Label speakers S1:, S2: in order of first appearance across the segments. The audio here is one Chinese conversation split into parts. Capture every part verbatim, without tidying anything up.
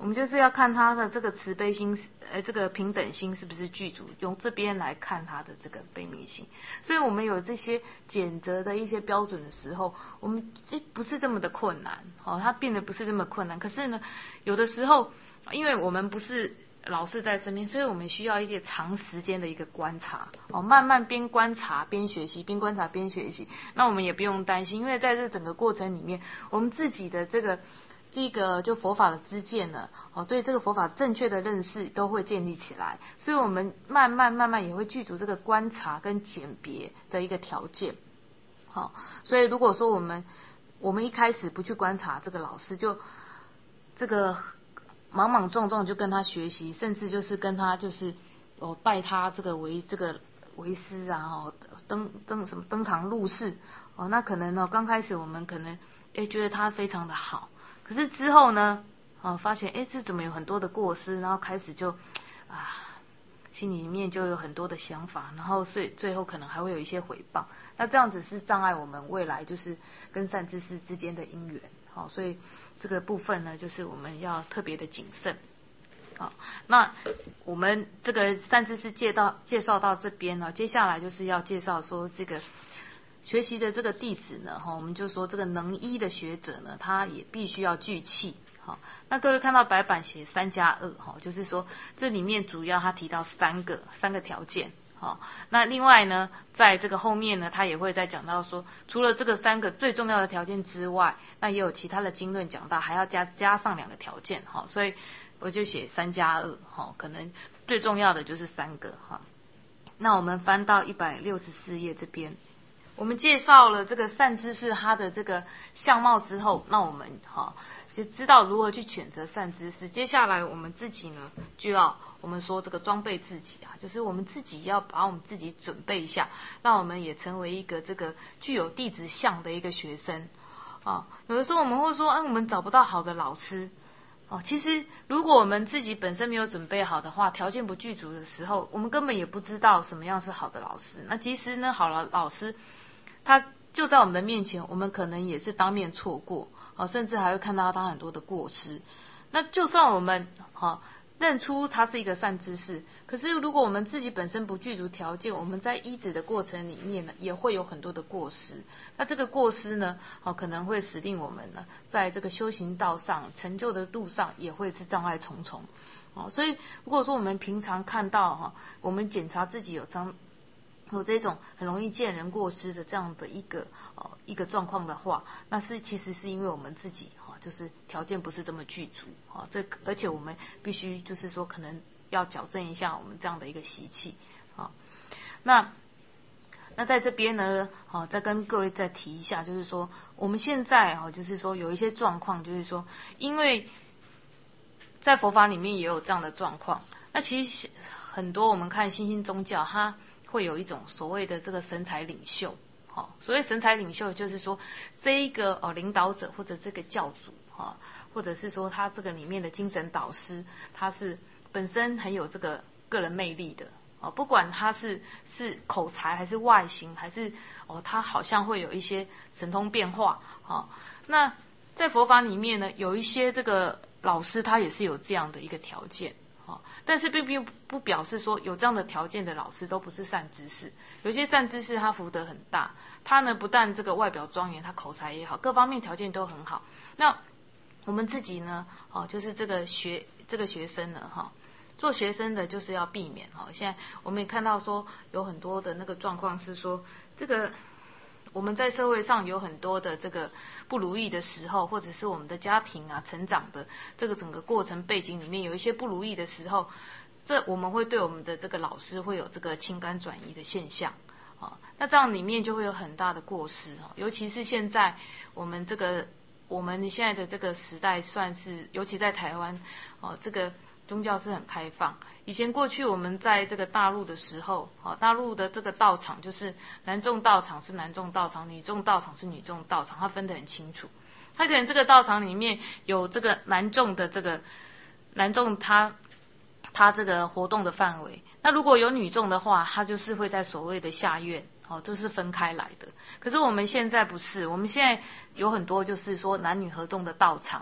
S1: 我们就是要看他的这个慈悲心，呃，这个平等心是不是具足，用这边来看他的这个悲悯心。所以我们有这些检则的一些标准的时候，我们就不是这么的困难，哦，它变得不是这么困难。可是呢，有的时候，因为我们不是老师在身边，所以我们需要一点长时间的一个观察，哦，慢慢边观察边学习，边观察边学习。那我们也不用担心，因为在这整个过程里面，我们自己的这个。第一个就佛法的知见呢，哦，对这个佛法正确的认识都会建立起来，所以我们慢慢慢慢也会具足这个观察跟鉴别的一个条件。好，所以如果说我们我们一开始不去观察这个老师，就这个莽莽撞撞就跟他学习，甚至就是跟他就是哦拜他这个为这个为师啊，哦登登什么登堂入室哦，那可能呢刚开始我们可能哎觉得他非常的好。可是之后呢，哦，发现哎，这怎么有很多的过失，然后开始就啊，心里面就有很多的想法，然后所以最后可能还会有一些诽谤，那这样子是障碍我们未来就是跟善知识之间的因缘，好，所以这个部分呢，就是我们要特别的谨慎。好，那我们这个善知识介到介绍到这边呢，接下来就是要介绍说这个。学习的这个弟子呢，哈，我们就说这个能医的学者呢，他也必须要聚气，好，那各位看到白板写三加二，哈，就是说这里面主要他提到三个三个条件，好，那另外呢，在这个后面呢，他也会再讲到说，除了这个三个最重要的条件之外，那也有其他的经论讲到还要加加上两个条件，哈，所以我就写三加二，哈，可能最重要的就是三个，哈。那我们翻到一百六十四页这边。我们介绍了这个善知识他的这个相貌之后，那我们哈就知道如何去选择善知识。接下来我们自己呢就要我们说这个装备自己啊，就是我们自己要把我们自己准备一下，让我们也成为一个这个具有弟子相的一个学生啊。有的时候我们会说，哎、啊，我们找不到好的老师。哦，其实如果我们自己本身没有准备好的话，条件不具足的时候，我们根本也不知道什么样是好的老师。那其实呢，好了老师。他就在我们的面前，我们可能也是当面错过，哦，甚至还会看到他很多的过失。那就算我们哦认出他是一个善知识，可是如果我们自己本身不具足条件，我们在医治的过程里面呢，也会有很多的过失。那这个过失呢，哦可能会使令我们呢，在这个修行道上、成就的路上，也会是障碍重重。哦，所以如果说我们平常看到哈，我们检查自己有障。有这种很容易见人过失的这样的一个呃一个状况的话，那是其实是因为我们自己哈、哦，就是条件不是这么具足啊、哦，这而且我们必须就是说可能要矫正一下我们这样的一个习气啊、哦。那那在这边呢，好、哦，再跟各位再提一下，就是说我们现在哈、哦，就是说有一些状况，就是说因为在佛法里面也有这样的状况，那其实很多我们看新兴宗教它。会有一种所谓的这个神采领袖，哦，所谓神采领袖就是说这一个哦领导者或者这个教主哈、哦，或者是说他这个里面的精神导师，他是本身很有这个个人魅力的哦，不管他是是口才还是外形，还是哦他好像会有一些神通变化，哦，那在佛法里面呢，有一些这个老师他也是有这样的一个条件。哦，但是并并不表示说有这样的条件的老师都不是善知识。有些善知识他福德很大，他呢不但这个外表庄严，他口才也好，各方面条件都很好。那我们自己呢，哦，就是这个学这个学生呢，哈、哦，做学生的就是要避免哈、哦。现在我们也看到说有很多的那个状况是说这个。我们在社会上有很多的这个不如意的时候，或者是我们的家庭啊成长的这个整个过程背景里面有一些不如意的时候，这我们会对我们的这个老师会有这个情感转移的现象啊，那这样里面就会有很大的过失啊，尤其是现在我们这个我们现在的这个时代算是，尤其在台湾哦，这个。宗教是很开放。以前过去我们在这个大陆的时候，好，大陆的这个道场就是男众道场是男众道场，女众道场是女众道场，它分得很清楚。它可能这个道场里面有这个男众的这个男众他他这个活动的范围，那如果有女众的话，他就是会在所谓的下院。哦，都是分开来的。可是我们现在不是，我们现在有很多就是说男女合众的道场。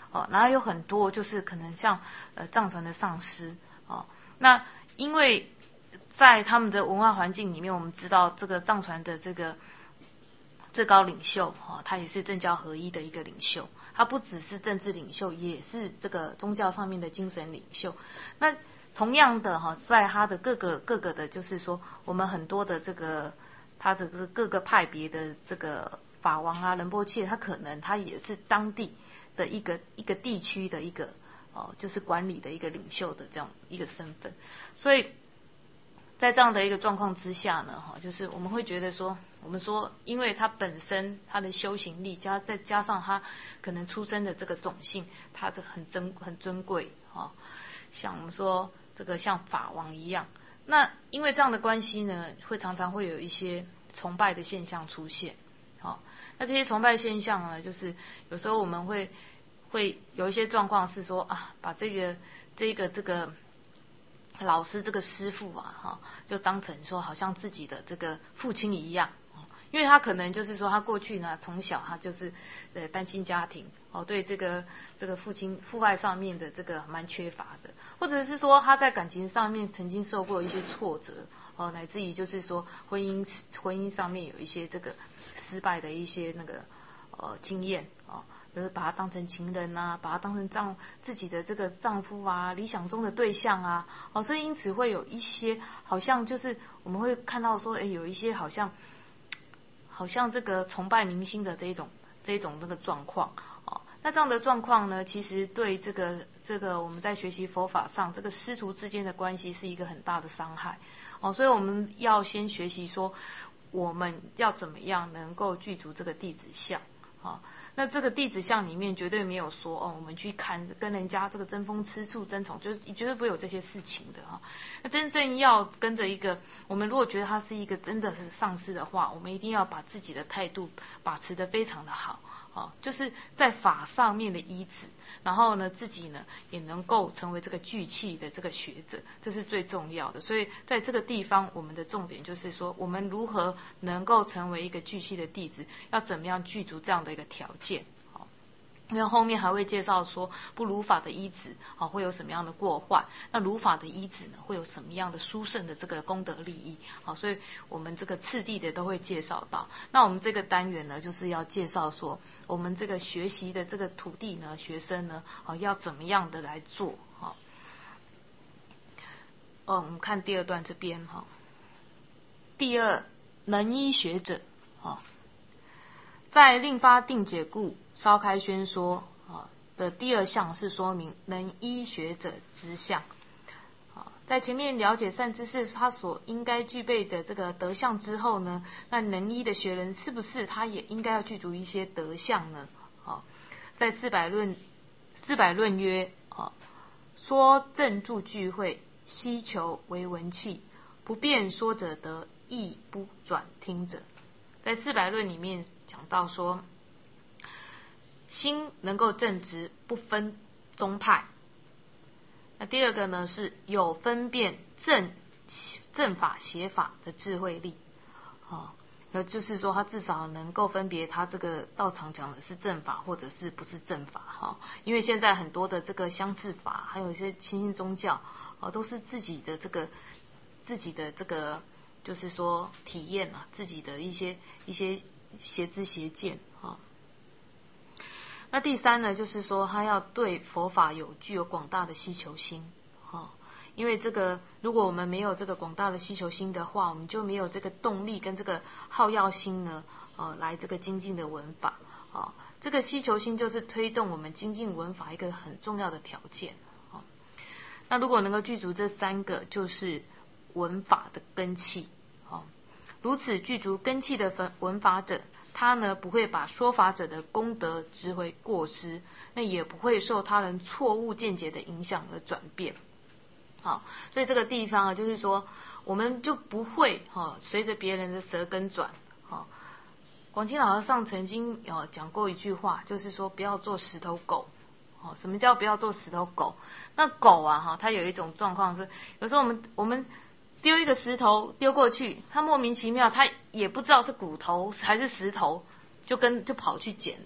S1: 哦，然后有很多就是可能像呃藏传的上师哦，那因为在他们的文化环境里面，我们知道这个藏传的这个最高领袖哈，他也是政教合一的一个领袖，他不只是政治领袖，也是这个宗教上面的精神领袖。那同样的哈，在他的各个各个的，就是说我们很多的这个他的各个派别的这个法王啊、仁波切，他可能他也是当地的一个一个地区的一个哦，就是管理的一个领袖的这样一个身份。所以在这样的一个状况之下呢，哈，就是我们会觉得说，我们说，因为他本身他的修行力加再加上他可能出生的这个种姓，他是很珍很尊贵啊，像我们说这个像法王一样。那因为这样的关系呢，会常常会有一些崇拜的现象出现。好，那这些崇拜现象呢，就是有时候我们会会有一些状况是说啊，把这个这个这个老师这个师父啊，哈，就当成说好像自己的这个父亲一样，因为他可能就是说他过去呢从小他就是呃单亲家庭哦，对这个这个父亲父爱上面的这个蛮缺乏的，或者是说他在感情上面曾经受过一些挫折哦，乃至于就是说婚姻婚姻上面有一些这个失败的一些那个呃经验哦。就是把他当成情人啊，把他当成丈自己的这个丈夫啊，理想中的对象啊，哦，所以因此会有一些好像就是我们会看到说，哎，有一些好像好像这个崇拜明星的这一种这一种那个状况哦。那这样的状况呢，其实对这个这个我们在学习佛法上，这个师徒之间的关系是一个很大的伤害哦。所以我们要先学习说，我们要怎么样能够具足这个弟子相啊。哦，那这个弟子相里面绝对没有说哦，我们去看跟人家这个争风吃醋争宠，就是绝对不会有这些事情的哈。那真正要跟着一个，我们如果觉得他是一个真的是上师的话，我们一定要把自己的态度把持得非常的好，哦，就是在法上面的依止，然后呢自己呢也能够成为这个具气的这个学者，这是最重要的。所以在这个地方，我们的重点就是说，我们如何能够成为一个具气的弟子，要怎么样具足这样的一个条件。因为后面还会介绍说，不如法的依止啊会有什么样的过患，那如法的依止呢会有什么样的殊胜的这个功德利益啊，所以我们这个次第的都会介绍到。那我们这个单元呢，就是要介绍说，我们这个学习的这个徒弟呢、学生呢，啊要怎么样的来做啊？哦，我们看第二段这边哈，第二能依学者啊。在另发定解故稍开宣说啊的第二项是说明能依学者之相啊，在前面了解善知识他所应该具备的这个德相之后呢，那能依的学人是不是他也应该要具足一些德相呢？啊，在四百论四百论曰啊，说正住聚会，希求为文气，不便说者得，亦不转听者。在四百论里面讲到说，心能够正直，不分宗派。那第二个呢，是有分辨正正法邪法的智慧力，哦，那就是说他至少能够分别他这个道场讲的是正法或者是不是正法哈，哦，因为现在很多的这个相似法，还有一些新兴宗教哦，都是自己的这个自己的这个。就是说体验啊，自己的一些一些邪知邪见啊。那第三呢，就是说他要对佛法有具有广大的希求心啊，因为这个如果我们没有这个广大的希求心的话，我们就没有这个动力跟这个好药心呢，呃，来这个精进的文法啊。这个希求心就是推动我们精进文法一个很重要的条件啊。那如果能够具足这三个，就是文法的根器，哦，如此具足根器的文法者，他呢不会把说法者的功德智慧过失，那也不会受他人错误见解的影响而转变。好，所以这个地方啊，就是说我们就不会哈，哦，随着别人的舌根转。哦，广清老和尚曾经有讲过一句话，就是说不要做石头狗。哦，什么叫不要做石头狗？那狗啊哈，它有一种状况是，有时候我们我们丢一个石头丢过去，它莫名其妙，它也不知道是骨头还是石头，就跟就跑去捡了。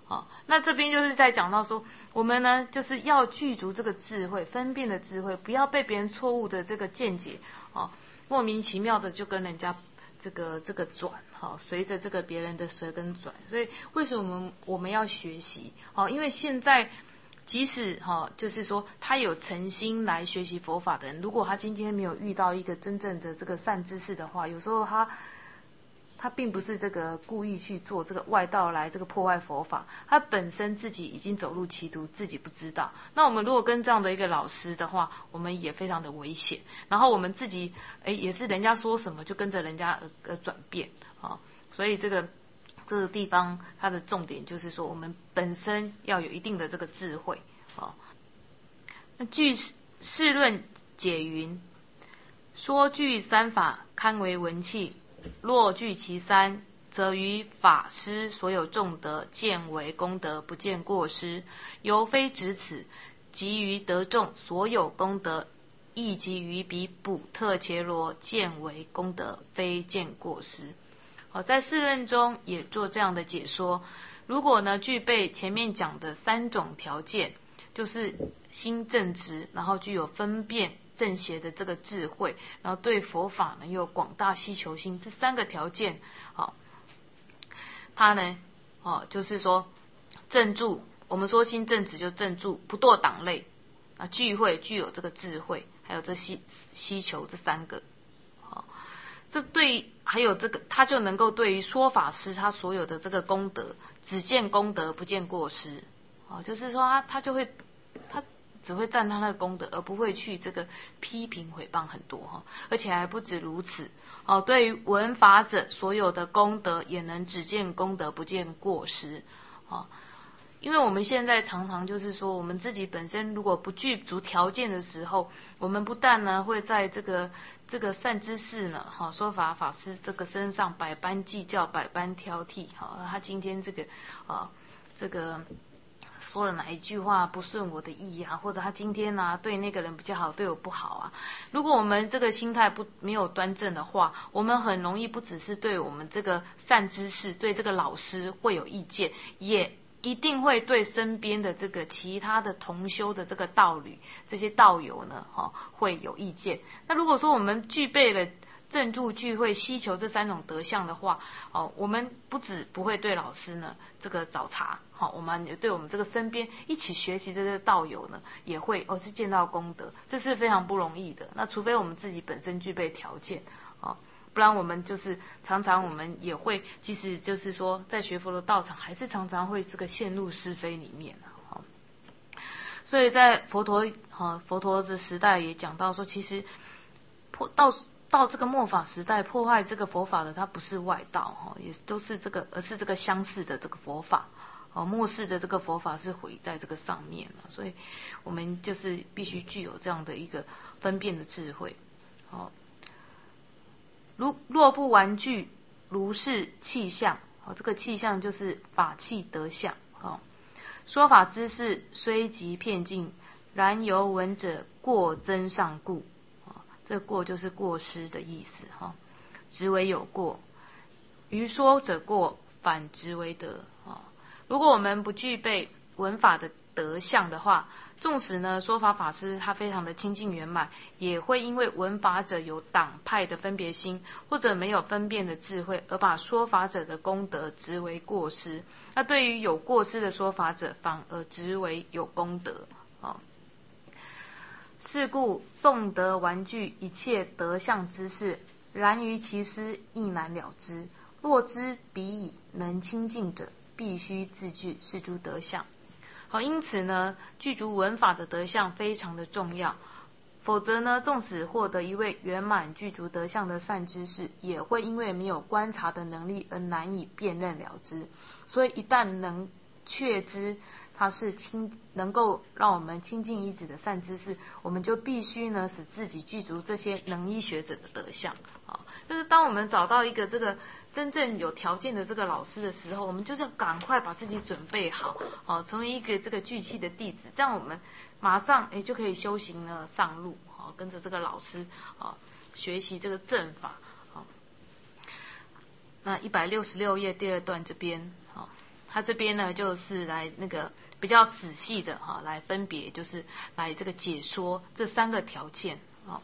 S1: 好，那这边就是在讲到说，我们呢就是要具足这个智慧，分辨的智慧，不要被别人错误的这个见解，哦，莫名其妙的就跟人家这个这个转，好，随着这个别人的舌根转。所以为什么我们我们要学习？哦，因为现在即使哈，就是说他有诚心来学习佛法的人，如果他今天没有遇到一个真正的这个善知识的话，有时候他。他并不是这个故意去做这个外道来这个破坏佛法，他本身自己已经走入歧途，自己不知道。那我们如果跟这样的一个老师的话，我们也非常的危险。然后我们自己哎也是人家说什么就跟着人家而而转变啊，所以这个这个地方它的重点就是说，我们本身要有一定的这个智慧啊。那据释论解云，说具三法，堪为文器。若具其三，则于法师所有众德，见为功德，不见过失。犹非止此，即于得众所有功德，亦即于彼补特伽罗，见为功德，非见过失。好，在释论中也做这样的解说。如果呢具备前面讲的三种条件，就是心正直，然后具有分辨正邪的这个智慧，然后对佛法呢有广大希求心，这三个条件，好，他呢，哦，就是说正住，我们说心正直就正住，不堕党类，啊，聚会具有这个智慧，还有这希希求这三个，好，这对还有这个他就能够对于说法师他所有的这个功德，只见功德不见过失，哦，就是说他他就会他。只会赞他的功德，而不会去这个批评毁谤很多哈，而且还不止如此哦。对于闻法者所有的功德，也能只见功德，不见过失哦。因为我们现在常常就是说，我们自己本身如果不具足条件的时候，我们不但呢会在这个这个善知识呢，哈，说法法师这个身上百般计较，百般挑剔，哈，他今天这个啊这个。说了哪一句话不顺我的意啊，或者他今天啊对那个人比较好，对我不好啊。如果我们这个心态不没有端正的话，我们很容易不只是对我们这个善知识，对这个老师会有意见，也一定会对身边的这个其他的同修的这个道侣，这些道友呢，哈、哦，会有意见。那如果说我们具备了正住聚会希求这三种德相的话，哦，我们不止不会对老师呢这个找茬，好、哦，我们也对我们这个身边一起学习的这个道友呢，也会哦是见到功德，这是非常不容易的。那除非我们自己本身具备条件，哦，不然我们就是常常我们也会，即使就是说在学佛的道场，还是常常会这个陷入是非里面啊，哦，所以在佛陀哈、哦、佛陀的时代也讲到说，其实破到。到这个末法时代，破坏这个佛法的，它不是外道哈，也都是这个，而是这个相似的这个佛法哦，末世的这个佛法是毁在这个上面了，所以我们就是必须具有这样的一个分辨的智慧。哦，如若不玩具，如是气象，哦，这个气象就是法器德相。哦，说法之事虽极片尽，然由闻者过增上故。这过就是过失的意思哈，执为有过，于说者过，反执为德啊。如果我们不具备闻法的德相的话，纵使呢说法法师他非常的清净圆满，也会因为闻法者有党派的分别心，或者没有分辨的智慧，而把说法者的功德执为过失。那对于有过失的说法者，反而执为有功德啊。是故诵得玩具一切德相之事，然于其师亦难了之。若知彼已能清净者，必须自具是诸德相。好，因此呢，具足闻法的德相非常的重要。否则呢，纵使获得一位圆满具足德相的善知识，也会因为没有观察的能力而难以辨认了之。所以一旦能确知它是清能够让我们清净一子的善知识，我们就必须呢使自己具足这些能医学者的德相啊。就是当我们找到一个这个真正有条件的这个老师的时候，我们就是赶快把自己准备好，好、啊、成为一个这个具器的弟子，这样我们马上哎就可以修行呢上路，好、啊、跟着这个老师啊学习这个正法。好、啊，那一百六十六页第二段这边，好、啊。 他这边呢就是来那个比较仔细的哈、啊、来分别，就是来这个解说这三个条件啊。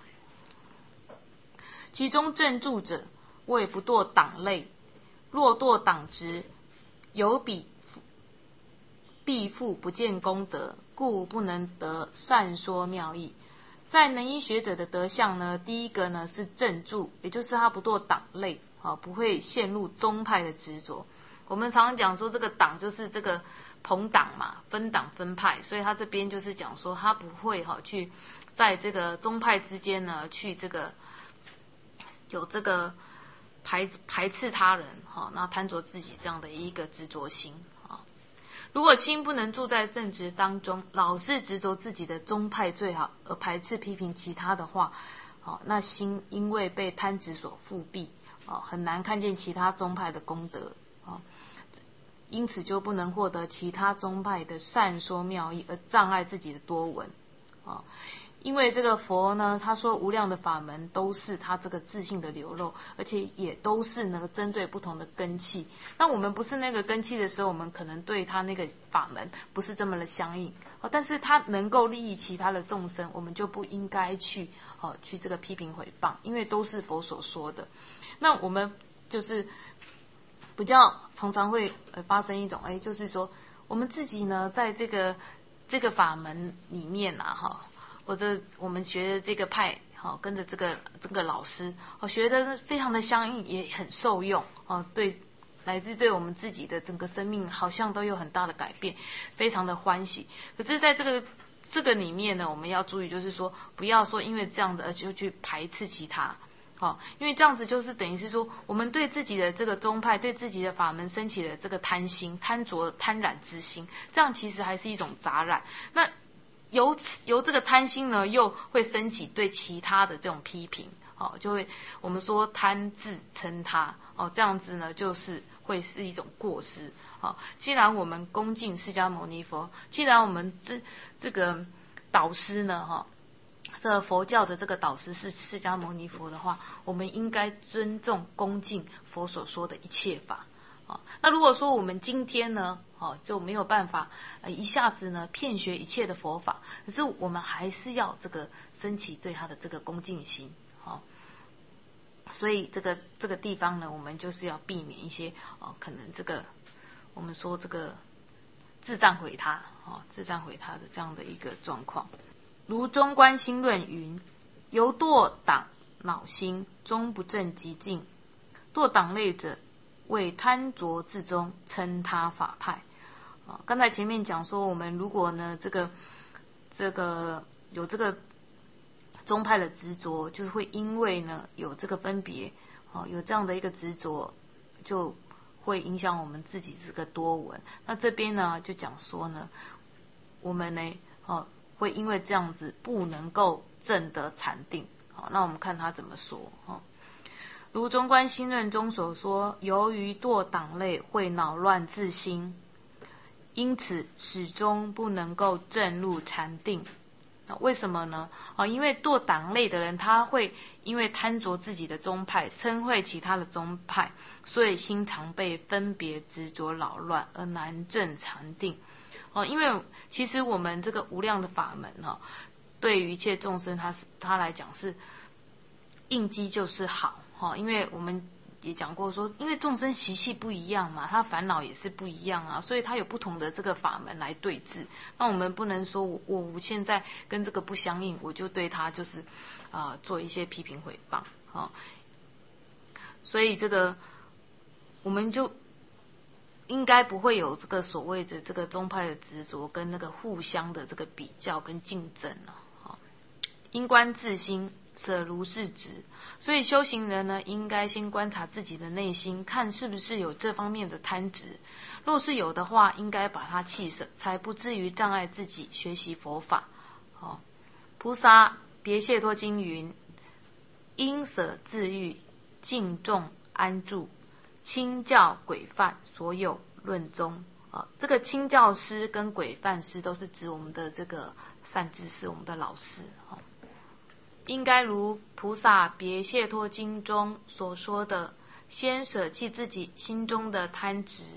S1: 其中正住者，谓不堕党类，若堕党职，有彼必复不见功德，故不能得善说妙义。在能医学者的德相呢，第一个呢是正住，也就是他不堕党类，啊，不会陷入宗派的执着。我们常常讲说，这个党就是这个朋党嘛，分党分派，所以他这边就是讲说，他不会哈去在这个宗派之间呢，去这个有这个排排斥他人，哈，那贪着自己这样的一个执着心。如果心不能住在正直当中，老是执着自己的宗派最好，而排斥批评其他的话，哦，那心因为被贪执所覆蔽，哦，很难看见其他宗派的功德，哦，因此就不能获得其他宗派的善说妙义，而障碍自己的多闻，哦。因为这个佛呢，他说无量的法门都是他这个自性的流露，而且也都是能够针对不同的根器。那我们不是那个根器的时候，我们可能对他那个法门不是这么的相应，哦，但是他能够利益其他的众生，我们就不应该去哦去这个批评毁谤，因为都是佛所说的。那我们就是比较常常会呃发生一种，哎，就是说我们自己呢，在这个这个法门里面啊，哈。或者我们学的这个派，好，跟着这个这个老师，哦，学的非常的相应，也很受用，哦，对，乃至对我们自己的整个生命好像都有很大的改变，非常的欢喜。可是，在这个这个里面呢，我们要注意，就是说，不要说因为这样的而就去排斥其他，好，因为这样子就是等于是说，我们对自己的这个宗派、对自己的法门升起了这个贪心、贪着、贪染之心，这样其实还是一种杂染。那由此由这个贪心呢，又会升起对其他的这种批评，哦，就会我们说贪自称他，哦，这样子呢，就是会是一种过失，哦。既然我们恭敬释迦牟尼佛，既然我们这这个导师呢，哈，这个佛教的这个导师是释迦牟尼佛的话，我们应该尊重恭敬佛所说的一切法。那如果说我们今天呢，哦，就没有办法呃一下子呢遍学一切的佛法，可是我们还是要这个升起对他的这个恭敬心，哦，所以这个这个地方呢，我们就是要避免一些哦，可能这个我们说这个自赞毁他，哦，自赞毁他的这样的一个状况。如中观心论云：由堕党恼心，终不正极静。堕党类者，为贪着自宗，称他法派。啊，刚才前面讲说，我们如果呢，这个这个有这个宗派的执着，就是会因为呢有这个分别，哦，有这样的一个执着，就会影响我们自己这个多闻。那这边呢就讲说呢，我们呢，哦，会因为这样子不能够证得禅定。好，那我们看他怎么说，哦。如中观心论中所说，由于堕党类会恼乱自心，因此始终不能够证入禅定。为什么呢？啊，因为堕党类的人，他会因为贪着自己的宗派，嗔恚其他的宗派，所以心常被分别执着扰乱，而难证禅定。哦，因为其实我们这个无量的法门哦，对于一切众生，他是他来讲是应机就是好。哦，因为我们也讲过说，因为众生习气不一样嘛，他烦恼也是不一样啊，所以他有不同的这个法门来对治。那我们不能说我我现在跟这个不相应，我就对他就是啊、呃、做一些批评毁谤，哦，所以这个我们就应该不会有这个所谓的这个宗派的执着跟那个互相的这个比较跟竞争啊。哦，因观自心，舍如是执。所以修行人呢，应该先观察自己的内心，看是不是有这方面的贪执。若是有的话，应该把它弃舍，才不至于障碍自己学习佛法。哦，菩萨别解脱经云：因舍自欲，敬重安住，亲教轨范，所有论中。啊，这个亲教师跟轨范师都是指我们的这个善知识，我们的老师。哦，应该如菩萨别解脱经中所说的，先舍弃自己心中的贪执，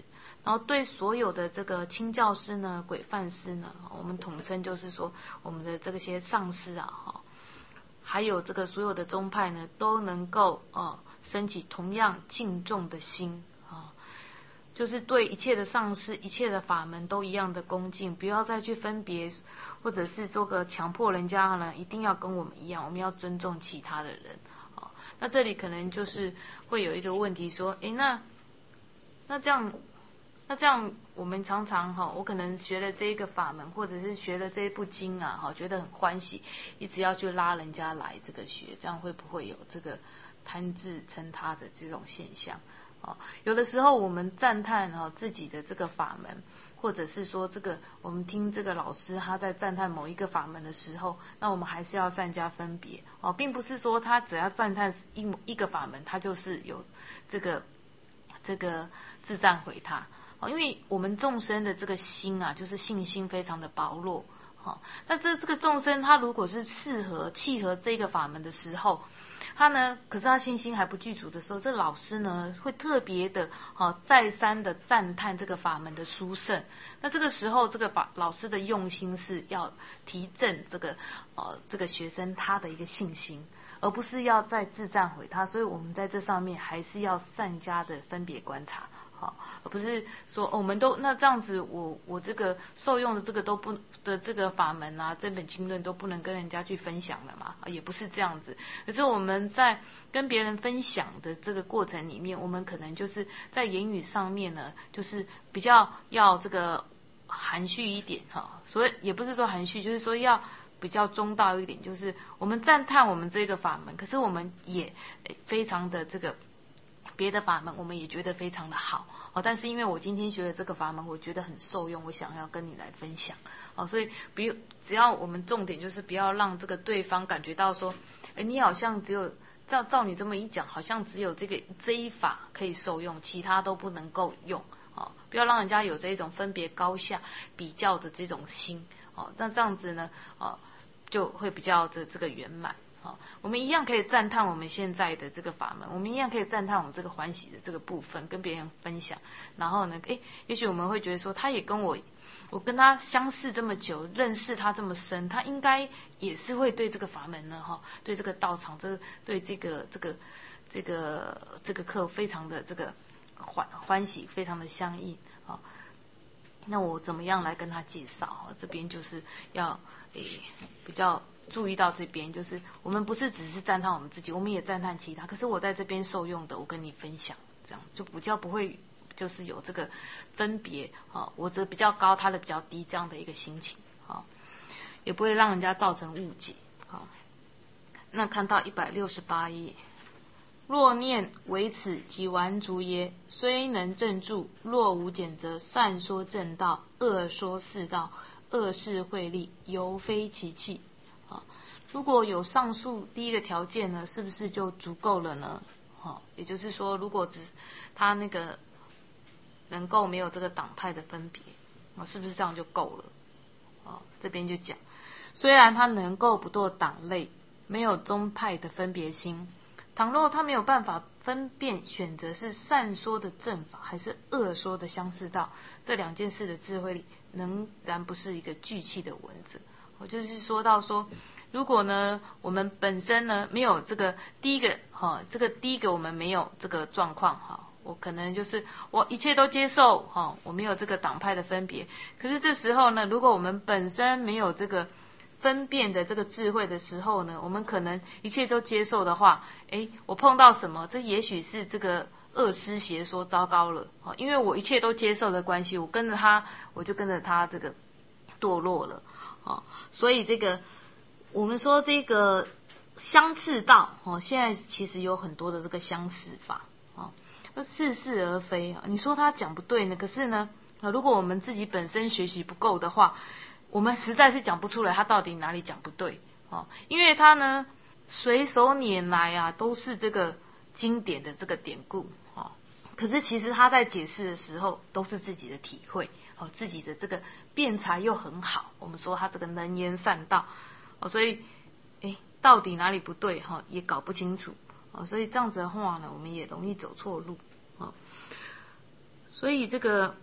S1: 然后对所有的这个清教师呢、轨范师呢，我们统称就是说我们的这些上师啊，哈，还有这个所有的宗派呢，都能够呃升起同样敬重的心啊，就是对一切的上师、一切的法门都一样的恭敬，不要再去分别，或者是说个强迫人家呢一定要跟我们一样，我们要尊重其他的人啊。那这里可能就是会有一个问题说，诶，那那这样。那这样，我们常常哈，我可能学了这一个法门，或者是学了这一部经啊，哈，觉得很欢喜，一直要去拉人家来这个学，这样会不会有这个贪自称他的这种现象？哦，有的时候我们赞叹哈自己的这个法门，或者是说这个我们听这个老师他在赞叹某一个法门的时候，那我们还是要善加分别哦，并不是说他只要赞叹一一个法门，他就是有这个这个自赞毁他。因为我们众生的这个心啊，就是信心非常的薄弱，好，那这这个众生他如果是适合契合这个法门的时候，他呢，可是他信心还不具足的时候，这老师呢会特别的好再三的赞叹这个法门的殊胜。那这个时候，这个法老师的用心是要提振这个呃这个学生他的一个信心，而不是要再自赞毁他。所以我们在这上面还是要善加的分别观察。而不是说、哦、我们都那这样子我，我我这个受用的这个都不的这个法门啊，这本经论都不能跟人家去分享了嘛？也不是这样子。可是我们在跟别人分享的这个过程里面，我们可能就是在言语上面呢，就是比较要这个含蓄一点哈。所以也不是说含蓄，就是说要比较中道一点，就是我们赞叹我们这个法门，可是我们也非常的这个。别的法门我们也觉得非常的好哦，但是因为我今天学的这个法门，我觉得很受用，我想要跟你来分享哦，所以不只要我们重点就是不要让这个对方感觉到说，哎，你好像只有照照你这么一讲，好像只有这个这一法可以受用，其他都不能够用哦，不要让人家有这一种分别高下比较的这种心哦，那这样子呢哦就会比较的这个圆满。好，我们一样可以赞叹我们现在的这个法门，我们一样可以赞叹我们这个欢喜的这个部分，跟别人分享。然后呢，诶，也许我们会觉得说，他也跟我，我跟他相识这么久，认识他这么深，他应该也是会对这个法门呢，哈，对这个道场，这对这个这个这个这个课非常的这个欢欢喜，非常的相应啊。那我怎么样来跟他介绍？这边就是要诶比较。注意到这边，就是我们不是只是赞叹我们自己，我们也赞叹其他。可是我在这边受用的，我跟你分享，这样就比较不会，就是有这个分别啊，我这比较高，他的比较低这样的一个心情啊，也不会让人家造成误解啊。那看到一百六十八页，若念为此即完足耶？虽能正住，若无减则善说正道，恶说四道，恶事会利，犹非其器。如果有上述第一个条件呢，是不是就足够了呢？好，也就是说，如果只他那个能够没有这个党派的分别，啊，是不是这样就够了？啊，这边就讲，虽然他能够不堕党类，没有宗派的分别心，倘若他没有办法分辨选择是善说的正法还是恶说的相似道，这两件事的智慧里，仍然不是一个具气的文字。我就是说到说。如果呢，我们本身呢没有这个第一个哈、哦，这个第一个我们没有这个状况哈、哦，我可能就是我一切都接受哈、哦，我没有这个党派的分别。可是这时候呢，如果我们本身没有这个分辨的这个智慧的时候呢，我们可能一切都接受的话，诶，我碰到什么，这也许是这个恶师邪说，糟糕了啊！因为我一切都接受的关系，我跟着他，我就跟着他这个堕落了啊，所以这个。我们说这个相似道哦，现在其实有很多的这个相似法啊，似是而非啊。你说他讲不对呢，可是呢，如果我们自己本身学习不够的话，我们实在是讲不出来他到底哪里讲不对啊，因为他呢随手拈来啊，都是这个经典的这个典故啊，可是其实他在解释的时候都是自己的体会哦，自己的这个辩才又很好，我们说他这个能言善道。哦，所以，哎，到底哪里不对哈，也搞不清楚哦，所以这样子的话呢，我们也容易走错路啊。所以这个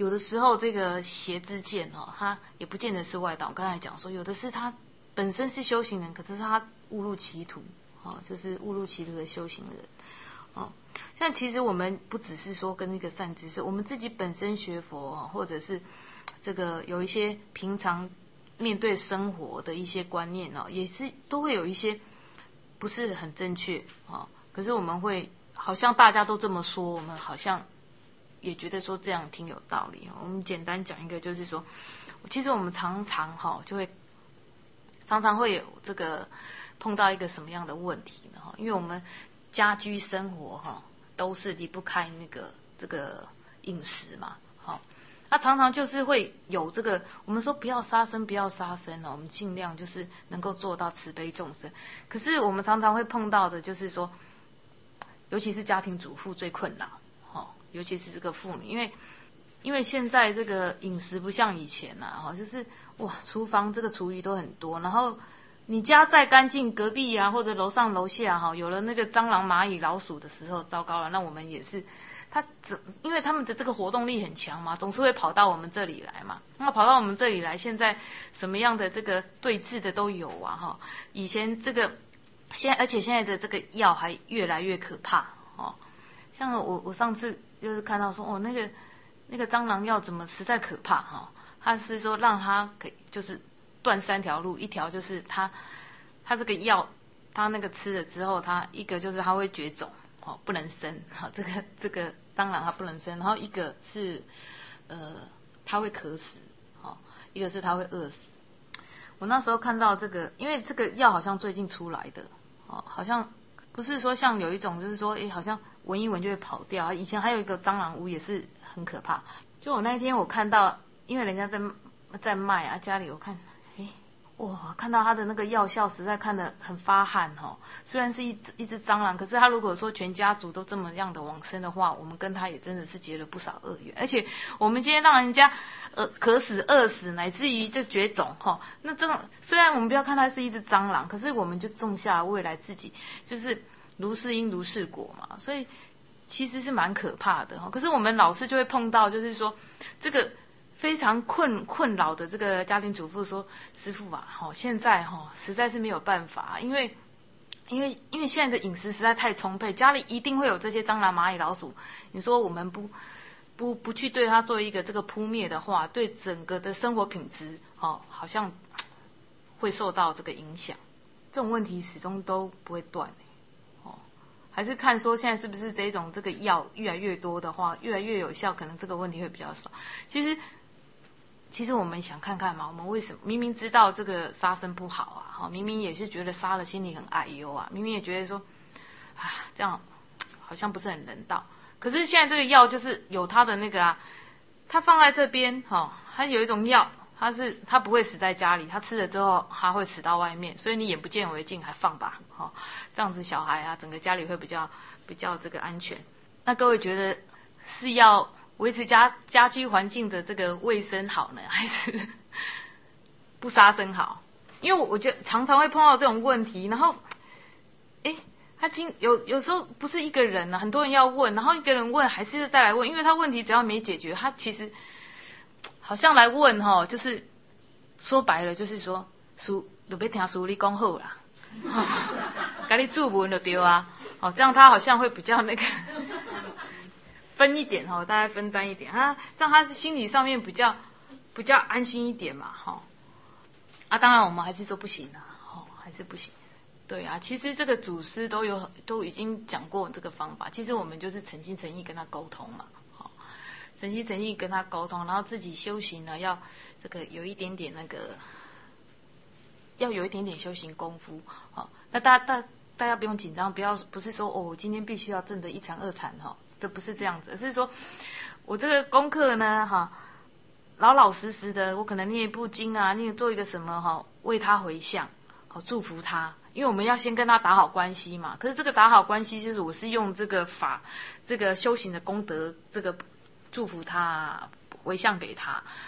S1: 有的时候这个邪之见哦，它也不见得是外道。我刚才讲说，有的是他本身是修行人，可是他误入歧途，哦，就是误入歧途的修行人，哦。像其实我们不只是说跟那个善知识，我们自己本身学佛，或者是这个有一些平常面对生活的一些观念哦，也是都会有一些不是很正确哦。可是我们会好像大家都这么说，我们好像也觉得说这样挺有道理。我们简单讲一个，就是说，其实我们常常哈就会常常会有这个碰到一个什么样的问题呢？哈，因为我们家居生活哈都是离不开那个这个饮食嘛，好，那常常就是会有这个，我们说不要杀生，不要杀生哦，我们尽量就是能够做到慈悲众生。可是我们常常会碰到的就是说，尤其是家庭主妇最困扰，哦，尤其是这个妇女，因为因为现在这个饮食不像以前呐，哈，就是哇，厨房这个厨余都很多，然后你家再干净，隔壁啊或者楼上楼下哈，有了那个蟑螂、蚂蚁、老鼠的时候，糟糕了，那我们也是，他只因为他们的这个活动力很强嘛，总是会跑到我们这里来嘛。那跑到我们这里来，现在什么样的这个对峙的都有啊哈。以前这个现在，而且现在的这个药还越来越可怕哦。像我我上次就是看到说哦那个那个蟑螂药怎么实在可怕哈，他是说让它可以就是断三条路，一条就是他他这个药他那个吃了之后，他一个就是他会绝种哦，不能生，好，这个这个蟑螂它不能生，然后一个是呃他会渴死，好，一个是他会饿死。我那时候看到这个，因为这个药好像最近出来的，哦，好像不是说像有一种就是说，哎，好像闻一闻就会跑掉。以前还有一个蟑螂屋也是很可怕。就我那一天我看到，因为人家在在卖啊，家里我看。哇，看到他的那个药效，实在看得很发汗哈。虽然是一一只蟑螂，可是他如果说全家族都这么样的往生的话，我们跟他也真的是结了不少恶缘。而且我们今天让人家呃渴死、饿死，乃至于就绝种哈。那这种虽然我们不要看它是一只蟑螂，可是我们就种下未来自己就是如是因如是果嘛，所以其实是蛮可怕的哈。可是我们老是就会碰到，就是说这个。非常困困扰的这个家庭主妇说：“师父啊，哈，现在哈实在是没有办法，因为因为因为现在的饮食实在太充沛，家里一定会有这些蟑螂、蚂蚁、老鼠。你说我们不不不去对它做一个这个扑灭的话，对整个的生活品质，哦，好像会受到这个影响。这种问题始终都不会断，哦，还是看说现在是不是这种这个药越来越多的话，越来越有效，可能这个问题会比较少。其实。”其实我们想看看嘛，我们为什么明明知道这个杀生不好啊，哈，明明也是觉得杀了心里很哀忧啊，明明也觉得说，啊，这样好像不是很人道。可是现在这个药就是有它的那个啊，它放在这边，哈，它有一种药，它是它不会死在家里，它吃了之后它会死到外面，所以你眼不见为净，还放吧，哈，这样子小孩啊，整个家里会比较比较这个安全。那各位觉得是要？维持家家居环境的这个卫生好呢，还是不杀生好？因为我我觉得常常会碰到这种问题，然后，哎，他今有有时候不是一个人啊，很多人要问，然后一个人问还是再来问，因为他问题只要没解决，他其实好像来问哈，就是说白了就是说，书就要听书你讲好啦，给你注文就对啊，哦，这样他好像会比较那个。分一点哈，大家分担一点，他让他心理上面比较比较安心一点嘛，哈。啊，当然我们还是说不行啊，哈，还是不行。对啊，其实这个祖师都有都已经讲过这个方法，其实我们就是诚心诚意跟他沟通嘛，好，诚心诚意跟他沟通，然后自己修行呢，要这个有一点点那个，要有一点点修行功夫，好，那大家大大家不用紧张，不要不是说哦，我今天必须要证得一禅二禅哈。这不是这样子，而是说我这个功课呢，哈，老老实实的，我可能念一部经啊，念做一个什么哈，为他回向，好祝福他，因为我们要先跟他打好关系嘛。可是这个打好关系，就是我是用这个法，这个修行的功德，这个祝福他，回向给他。